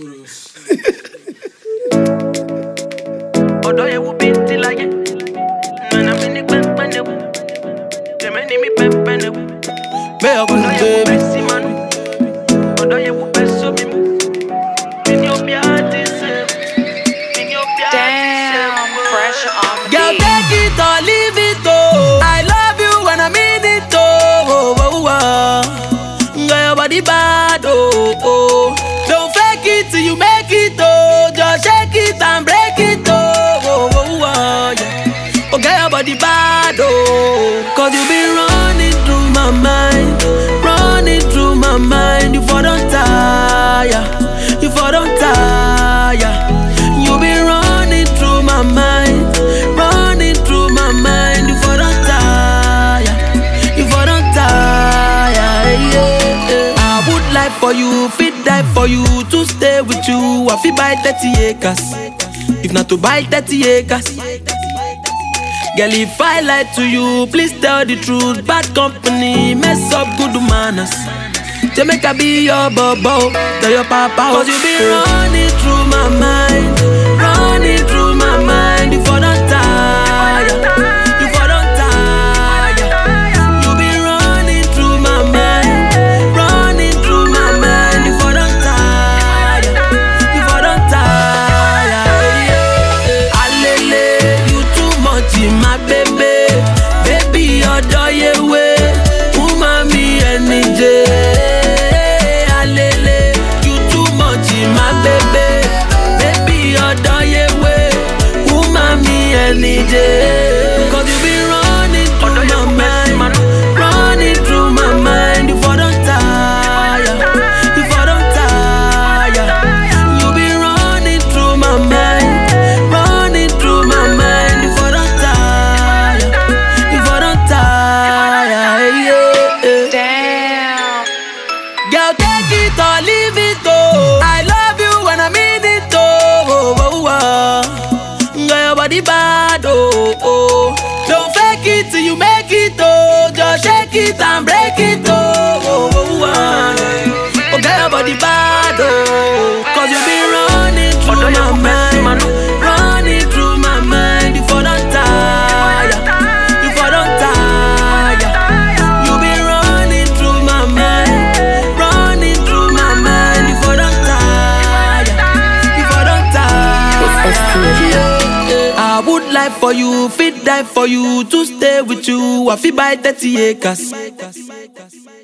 Odo ye wu binti la ye, nana mini pepe ne wu, jemeni mi pepe ne wu. Odo ye wu besi manu, odo ye wu beso mi mu. Mini obia dise, mini obia dise. Pressure on the Girl, beat. take it or leave it, oh. I love you when I mean it, oh. Girl, your body bad, oh. Don't fake it till you make it, oh. Just shake it and break it, oh. Yeah. Oh, girl, your body bad, oh. Cause you been running through my mind, running through my mind. You for don't tire, you for don't tire. You been running through my mind, running through my mind. You for don't tire, you for don't tire. Yeah. I would like for you, fit die for you, to stay with you. I feel buy 30 acres, if not to buy 30 acres. Girl, if I lie to you, please tell the truth. Bad company, mess up good manners. Jamaica be your bobo, tell your papa. Cause you been running through my mind, running through my mind. You for don't tire, you for don't tire. You been running through my mind, running through my mind. You for don't tire, you for don't tire. Alele, you too much in my baby. Baby, odo ye we, umami enije. Any day. Cause you been running through my mind, running through my mind. You for don't tire, you for don't tire. You been running through my mind, running through my mind. You for don't tire, you for don't tire. Yeah. Damn. Girl, take it or leave it, oh. I love you when I mean it, oh. Your body bad, oh. Don't fake it till you make it, oh. Just shake it and break it, oh. Oh, girl, your body bad, oh. Cause you been running through my mind, running through my mind. You for don't tire, you for don't tire. You been running through my mind, running through my mind. You for don't tire, you for don't tire. I would like for you, fit die for you, to stay with you. I feel buy 30 acres.